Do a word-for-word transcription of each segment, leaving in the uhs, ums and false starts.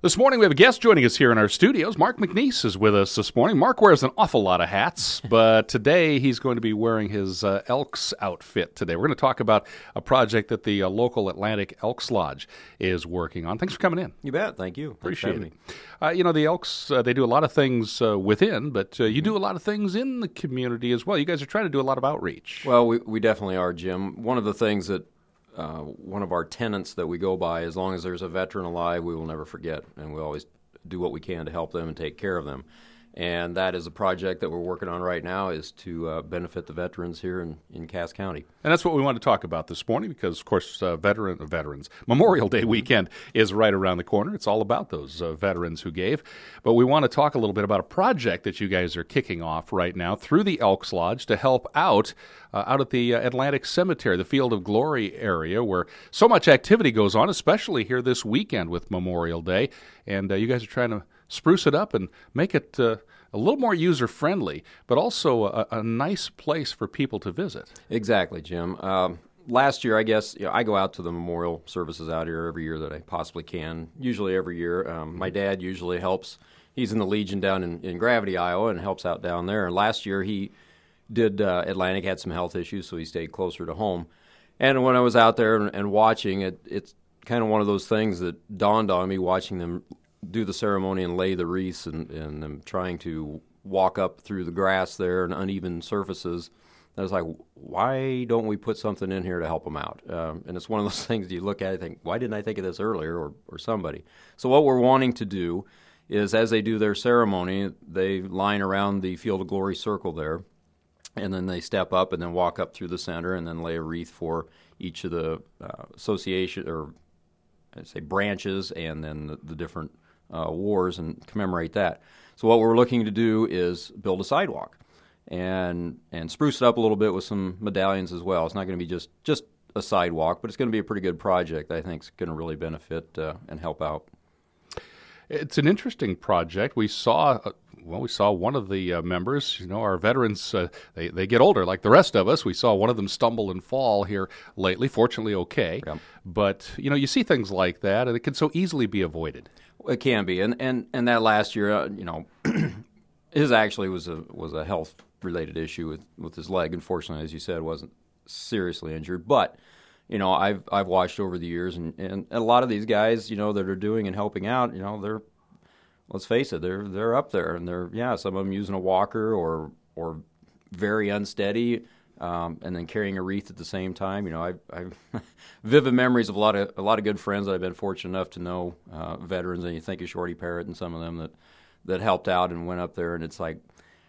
This morning we have a guest joining us here in our studios. Mark McNeese is with us this morning. Mark wears an awful lot of hats, but today he's going to be wearing his uh, Elks outfit today. We're going to talk about a project that the uh, local Atlantic Elks Lodge is working on. Thanks for coming in. You bet. Thank you. Appreciate it. Uh, you know, the Elks, uh, they do a lot of things uh, within, but uh, you Mm-hmm. do a lot of things in the community as well. You guys are trying to do a lot of outreach. Well, we, we definitely are, Jim. One of the things that Uh, one of our tenets that we go by, as long as there's a veteran alive, we will never forget, and we always do what we can to help them and take care of them. And that is a project that we're working on right now, is to uh, benefit the veterans here in, in Cass County. And that's what we want to talk about this morning because, of course, uh, veteran veterans Memorial Day weekend is right around the corner. It's all about those uh, veterans who gave. But we want to talk a little bit about a project that you guys are kicking off right now through the Elks Lodge to help out uh, out at the uh, Atlantic Cemetery, the Field of Glory area, where so much activity goes on, especially here this weekend with Memorial Day. And uh, you guys are trying to spruce it up and make it uh, a little more user-friendly, but also a, a nice place for people to visit. Exactly, Jim. Um, last year, I guess, you know, I go out to the memorial services out here every year that I possibly can, usually every year. Um, my dad usually helps. He's in the Legion down in, in Gravity, Iowa, and helps out down there. And last year, he did uh, Atlantic, had some health issues, so he stayed closer to home. And when I was out there and, and watching, it, it's kind of one of those things that dawned on me watching them do the ceremony and lay the wreaths and, and them trying to walk up through the grass there and uneven surfaces. I was like, why don't we put something in here to help them out? Um, and it's one of those things you look at and think, why didn't I think of this earlier, or, or somebody? So what we're wanting to do is, as they do their ceremony, they line around the Field of Glory circle there, and then they step up and then walk up through the center and then lay a wreath for each of the uh, association, or I'd say branches, and then the, the different Uh, wars and commemorate that. So what we're looking to do is build a sidewalk and and spruce it up a little bit with some medallions as well. It's not going to be just, just a sidewalk, but it's going to be a pretty good project that I think is going to really benefit uh, and help out. It's an interesting project. We saw, uh, well, we saw one of the uh, members, you know, our veterans, uh, they, they get older like the rest of us. We saw one of them stumble and fall here lately, fortunately okay. Yep. But, you know, you see things like that, and it can so easily be avoided. It can be, and and, and that last year, uh, you know, his actually was a was a health related issue with, with his leg. Unfortunately, as you said, wasn't seriously injured. But you know, I've I've watched over the years, and, and a lot of these guys, you know, that are doing and helping out, you know, they're, let's face it, they're they're up there, and they're yeah, some of them using a walker or or very unsteady. Um, and then carrying a wreath at the same time. You know, I I've vivid memories of a lot of a lot of good friends that I've been fortunate enough to know, uh, veterans, and you think of Shorty Parrott and some of them that, that helped out and went up there, and it's like,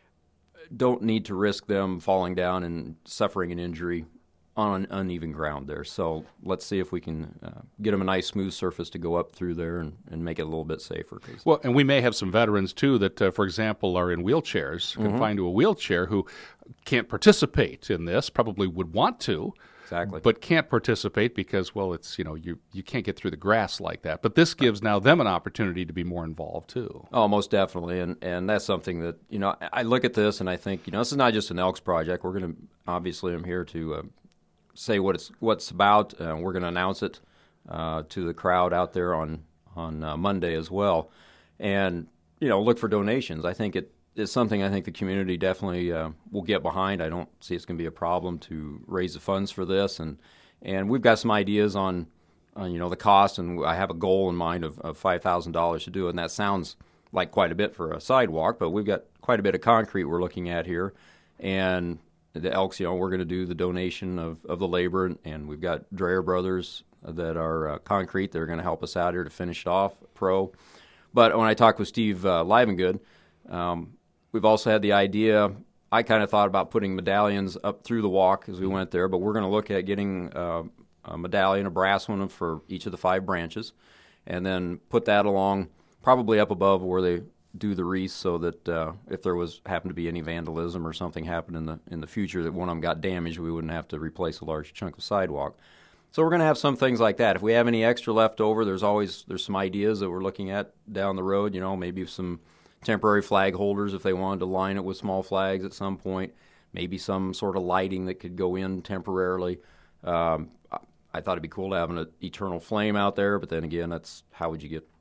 don't need to risk them falling down and suffering an injury on uneven ground there. So let's see if we can uh, get them a nice smooth surface to go up through there and, and make it a little bit safer. Well, and we may have some veterans, too, that, uh, for example, are in wheelchairs, Mm-hmm. confined to a wheelchair, who can't participate in this, probably would want to, Exactly. but can't participate because, well, it's, you know, you, you can't get through the grass like that. But this gives now them an opportunity to be more involved, too. Oh, most definitely, and and that's something that, you know, I look at this and I think, you know, this is not just an Elks project. We're going to, obviously, I'm here to uh, say what it's what's about. Uh, we're going to announce it uh, to the crowd out there on on uh, Monday as well, and you know, look for donations. I think it is something I think the community definitely uh, will get behind. I don't see it's going to be a problem to raise the funds for this, and and we've got some ideas on, on you know, the cost, and I have a goal in mind of, of five thousand dollars to do it, and that sounds like quite a bit for a sidewalk, but we've got quite a bit of concrete we're looking at here, and the Elks, you know, we're going to do the donation of, of the labor, and, and we've got Dreyer Brothers that are uh, concrete. They're going to help us out here to finish it off, pro. But when I talked with Steve uh, Livengood, um, we've also had the idea, I kind of thought about putting medallions up through the walk as we went there, but we're going to look at getting uh, a medallion, a brass one for each of the five branches, and then put that along, probably up above where they do the wreath, so that uh, if there was happened to be any vandalism or something happened in the in the future that one of them got damaged, we wouldn't have to replace a large chunk of sidewalk. So we're going to have some things like that. If we have any extra left over, there's always there's some ideas that we're looking at down the road. You know, maybe some temporary flag holders if they wanted to line it with small flags at some point. Maybe some sort of lighting that could go in temporarily. Um, I thought it'd be cool to have an eternal flame out there, but then again, that's how would you get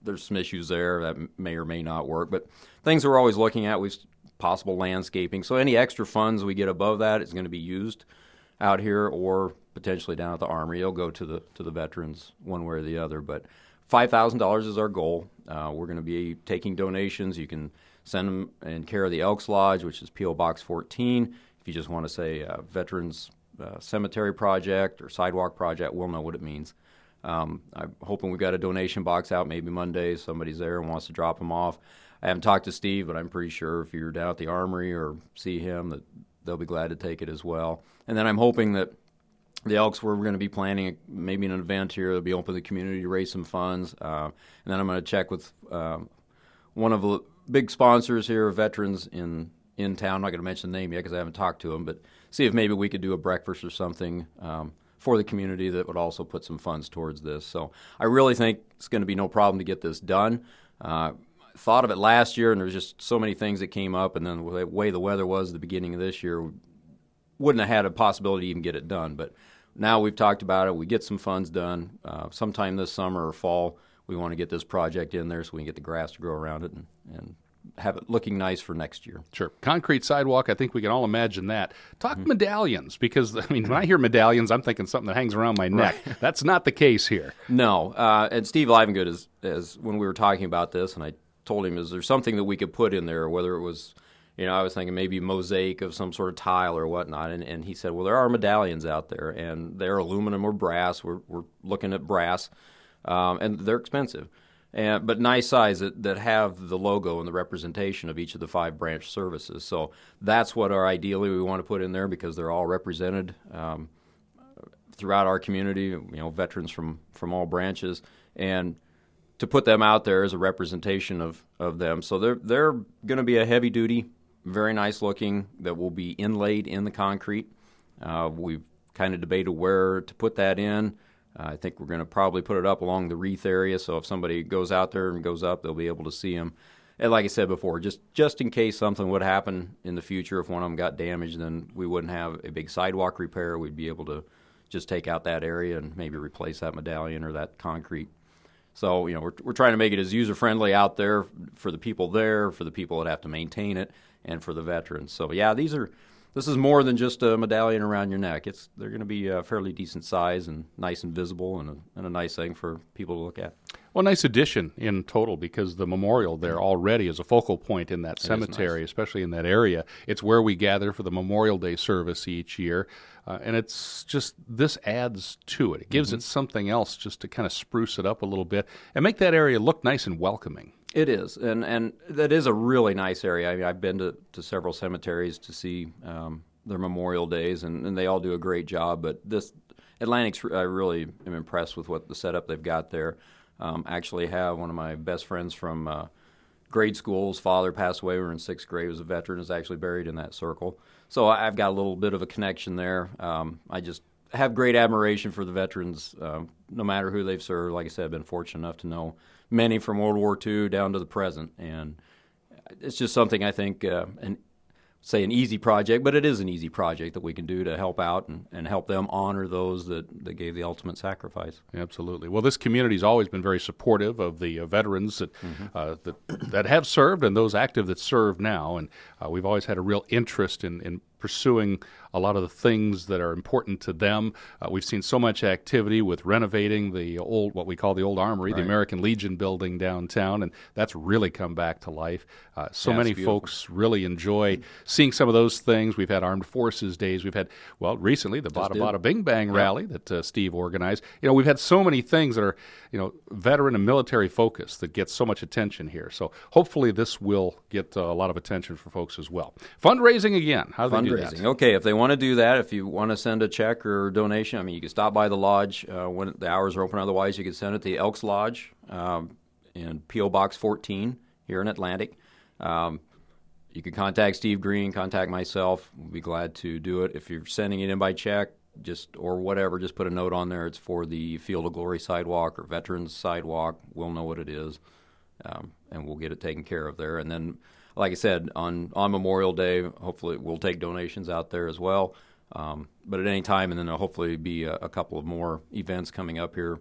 there's some issues there that may or may not work. But things we're always looking at, we've possible landscaping. So any extra funds we get above that is going to be used out here or potentially down at the Armory. It'll go to the to the veterans one way or the other. But five thousand dollars is our goal. Uh, we're going to be taking donations. You can send them in care of the Elks Lodge, which is P O Box fourteen. If you just want to say uh, Veterans uh, Cemetery Project or Sidewalk Project, we'll know what it means. Um, I'm hoping we've got a donation box out maybe Monday. Somebody's there and wants to drop them off. I haven't talked to Steve, but I'm pretty sure if you're down at the Armory or see him, that they'll be glad to take it as well. And then I'm hoping that the Elks, we're going to be planning maybe an event here that'll be open to the community to raise some funds. Uh, and then I'm going to check with uh, one of the big sponsors here, veterans in, in town. I'm not going to mention the name yet because I haven't talked to them, but see if maybe we could do a breakfast or something um, for the community that would also put some funds towards this. So I really think it's going to be no problem to get this done. Uh, thought of it last year, and there's just so many things that came up, and then the way the weather was at the beginning of this year, we wouldn't have had a possibility to even get it done. But now we've talked about it. We get some funds done uh, sometime this summer or fall. We want to get this project in there so we can get the grass to grow around it and, and have it looking nice for next year. Sure. Concrete sidewalk, I think we can all imagine that. Talk mm-hmm. medallions, because, I mean, when I hear medallions, I'm thinking something that hangs around my neck. Right. That's not the case here. No. Uh, and Steve Livengood, is, is, when we were talking about this, and I told him, is there something that we could put in there, whether it was, you know, I was thinking maybe mosaic of some sort of tile or whatnot, and, and he said, well, there are medallions out there, and they're aluminum or brass. We're, we're looking at brass, um, and they're expensive, and but nice size that, that have the logo and the representation of each of the five branch services. So that's what our ideally we want to put in there, because they're all represented um, throughout our community, you know, veterans from, from all branches, and to put them out there as a representation of, of them. So they're they're going to be a heavy duty, very nice looking, that will be inlaid in the concrete. Uh, we've kind of debated where to put that in. Uh, I think we're going to probably put it up along the wreath area, so if somebody goes out there and goes up, they'll be able to see them. And like I said before, just, just in case something would happen in the future, if one of them got damaged, then we wouldn't have a big sidewalk repair. We'd be able to just take out that area and maybe replace that medallion or that concrete. So, you know, we're, we're trying to make it as user-friendly out there for the people there, for the people that have to maintain it, and for the veterans. So, yeah, these are this is more than just a medallion around your neck. It's they're going to be a fairly decent size and nice and visible, and a, and a nice thing for people to look at. Well, nice addition in total, because the memorial there already is a focal point in that cemetery, nice. Especially in that area. It's where we gather for the Memorial Day service each year, uh, and it's just, this adds to it. It gives mm-hmm. it something else just to kind of spruce it up a little bit and make that area look nice and welcoming. It is, and and that is a really nice area. I mean, I've been to, to several cemeteries to see um, their Memorial Days, and, and they all do a great job, but this Atlantic's, I really am impressed with what the setup they've got there. Um, actually have one of my best friends from uh, grade school. His father passed away. We were in sixth grade. He was a veteran. Is actually buried in that circle. So I've got a little bit of a connection there. Um, I just have great admiration for the veterans, um, no matter who they've served. Like I said, I've been fortunate enough to know many from World War Two down to the present, and it's just something I think, uh, an, say an easy project, but it is an easy project that we can do to help out and, and help them honor those that, that gave the ultimate sacrifice. Absolutely. Well, this community's always been very supportive of the uh, veterans that, mm-hmm. uh, that that have served and those active that serve now, and uh, we've always had a real interest in, in pursuing a lot of the things that are important to them. Uh, we've seen so much activity with renovating the old, what we call the old Armory, right. the American Legion building downtown, and that's really come back to life. Uh, so yeah, many folks really enjoy seeing some of those things. We've had Armed Forces Days. We've had, well, recently the Bada Bada Bing Bang yeah. rally that uh, Steve organized. You know, we've had so many things that are, you know, veteran and military focused that get so much attention here. So hopefully this will get uh, a lot of attention for folks as well. Fundraising again. How do they do that? Okay, if they want to do that, if you want to send a check or donation, I mean, you can stop by the lodge uh, when the hours are open. Otherwise, you can send it to the Elks Lodge um, in P O Box fourteen here in Atlantic. Um, you can contact Steve Green, contact myself. We'll be glad to do it. If you're sending it in by check, just or whatever, just put a note on there. It's for the Field of Glory sidewalk or Veterans sidewalk. We'll know what it is, um, and we'll get it taken care of there. And then, like I said, on, on Memorial Day, hopefully we'll take donations out there as well. Um, but at any time, and then there'll hopefully be a, a couple of more events coming up here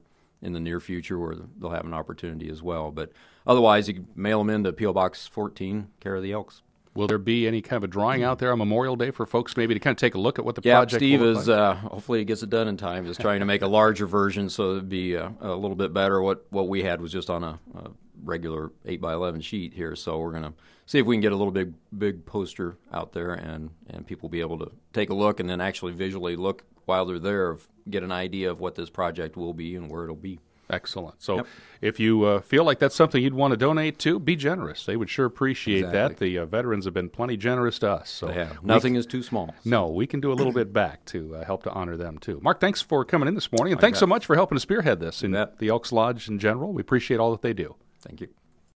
in the near future where they'll have an opportunity as well. But otherwise, you can mail them into P O Box fourteen, care of the Elks. Will there be any kind of a drawing out there on Memorial Day for folks maybe to kind of take a look at what the yeah, project Steve will look is, like? uh, hopefully he gets it done in time, just trying to make a larger version so it'd be uh, a little bit better. What what we had was just on a, a regular eight by eleven sheet here, so we're going to see if we can get a little big big poster out there and, and people will be able to take a look and then actually visually look while they're there, get an idea of what this project will be and where it'll be. Excellent. So Yep. if you uh, feel like that's something you'd want to donate to, be generous. They would sure appreciate Exactly. that. The uh, veterans have been plenty generous to us. So They have. we- Nothing is too small. No, we can do a little bit back to uh, help to honor them, too. Mark, thanks for coming in this morning, and I thanks bet. so much for helping to spearhead this in bet. the Elks Lodge in general. We appreciate all that they do. Thank you.